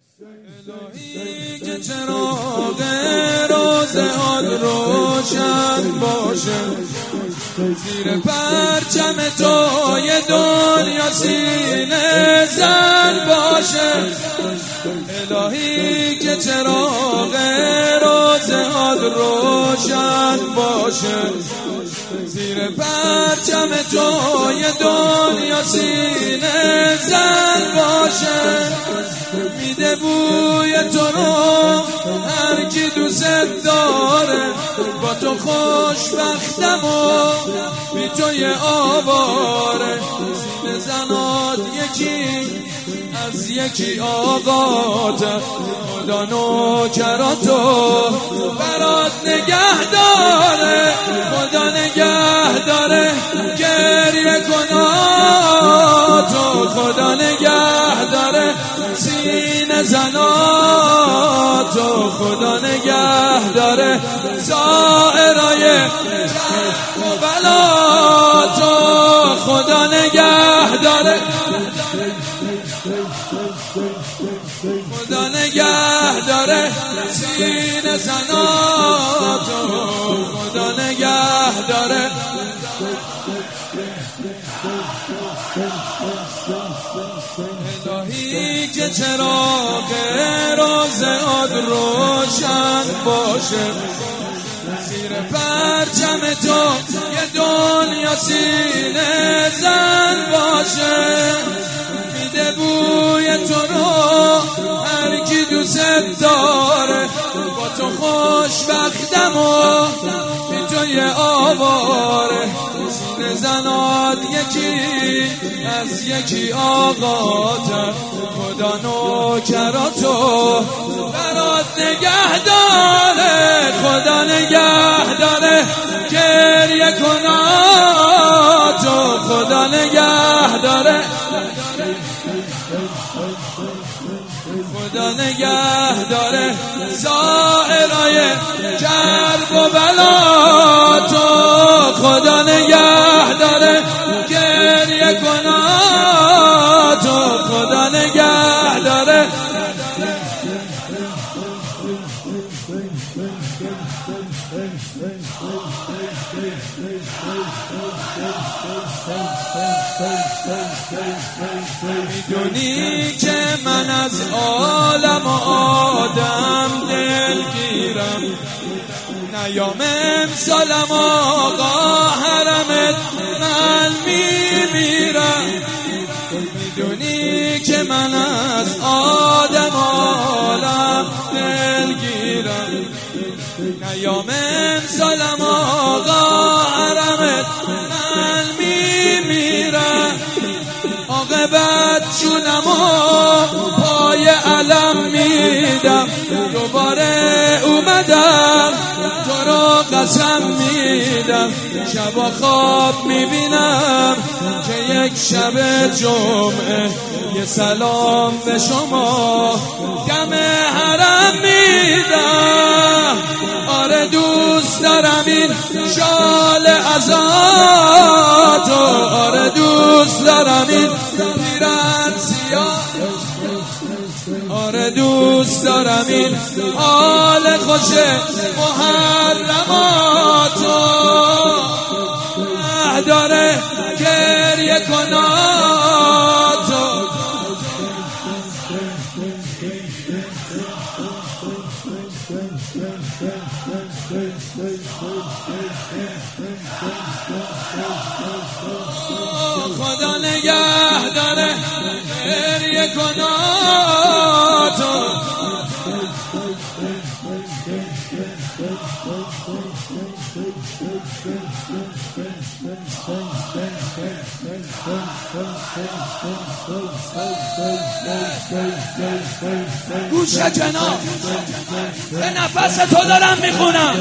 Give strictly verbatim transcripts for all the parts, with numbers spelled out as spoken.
الهی که چراغ روزهات روشن باشه، زیر پرچم تو یه دنیا سینه زن باشه. الهی که چراغ روزهات روشن باشه، زیر پرچم تو یه دنیا سینه زن باشه. میده بوی تو رو هر کی دوست داره، با تو خوشبختم و بی تو یه آواره. سینه زنات یکی از یکی آقاته، خدا نوکراتو برات نگه داره. خدا نگه داره گریه کناتو، خدا نگه داره سینه زناتو، خدا نگه داره زائرای بلاتو، خدا نگه داره، خدا نگه داره سینه زناتو، خدا نگه داره. الهی که چراغ روزهات روشن باشه، زیر پرچم تو یه دنیا سینه زن باشه. میده بوی تو رو هر کی دوست داره، با تو خوشبختم و بی تو یه آواره. سینه زنات یکی از یکی آقاته، خدا نوکراتو برات نگه داره. خدا نگه داره گریه کناتو، خدا نگه داره، خدا نگه داره زائرای کرب و بلاتو، خدا نگه داره گریه کناتو، خدا نگه داره. میدونی که من از عالم و آدم دلگیرم، نیام امسالم آقا حرمت من میمیرم. میدونی که من از آدم و عالم دلگیرم، نیام امسالم آقا حرمت من میمیرم. عاقبت جونمو پای علم میدم، دوباره اومدم تو رو قسم میدم. شبا خواب میبینم که یک شب جمعه یه سلام به شما دم حرم میدم. آره دوست دارم این شال ازاتو، آره دوست دارم این پیرن سیاه، آره دوست دارم این حال خوش محرماتو. داره گریه کناتو، خدا نگه داره گریه کناتو. گوش جناب به نفس تو دارم میخونم.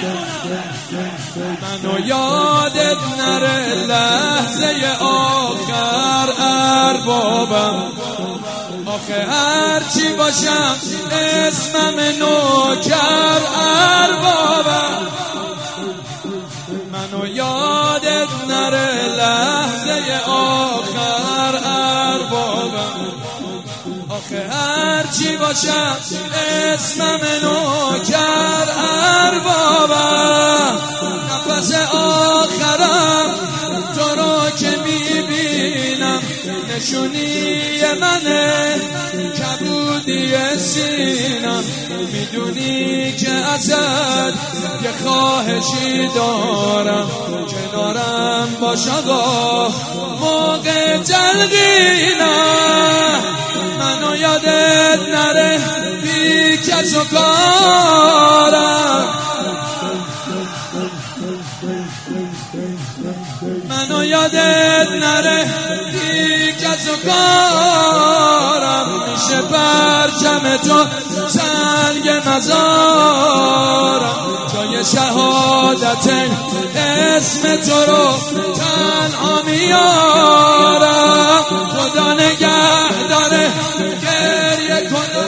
منو یادت نره لحظه آخر اربابم، آخه هرچی باشم اسمم نوکر اربابم. منو یادت نره لحظه آخر اربابم، آخه هرچی باشم اسمم نوکر اربابم. نفس آخرم تو رو که میبینم نشونی منه کبودی سینم. میدونی که ازت یه خواهشی دارم کنارم باش آقا موقع تلقینم. منو یادت نره بی کس و کارم. منو یادت نره بی کس و کارم. میشه پرچم تو سنگ مزارم. جای شهادت اسم تو رو تنها میارم. خدا نگه داره گریه کنم.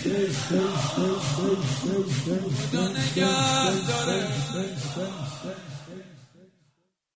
خدا نگه داره.